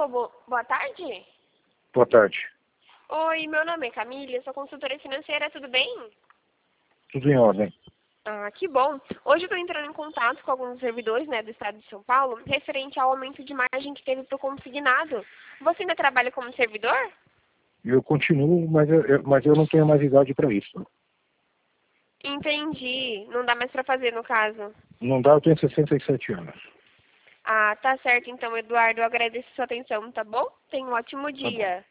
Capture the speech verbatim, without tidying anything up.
bo- boa tarde. Boa tarde. Oi, meu nome é Camila, eu sou consultora financeira, tudo bem? Tudo em ordem. Ah, que bom. Hoje eu estou entrando em contato com alguns servidores, né, do estado de São Paulo, referente ao aumento de margem que teve para o consignado. Você ainda trabalha como servidor? Eu continuo, mas eu, eu- mas eu não tenho mais idade para isso. Entendi. Não dá mais para fazer, no caso. Não dá, eu tenho sessenta e sete anos. Ah, tá certo então, Eduardo. Eu agradeço a sua atenção, tá bom? Tenha um ótimo Tá bom. dia.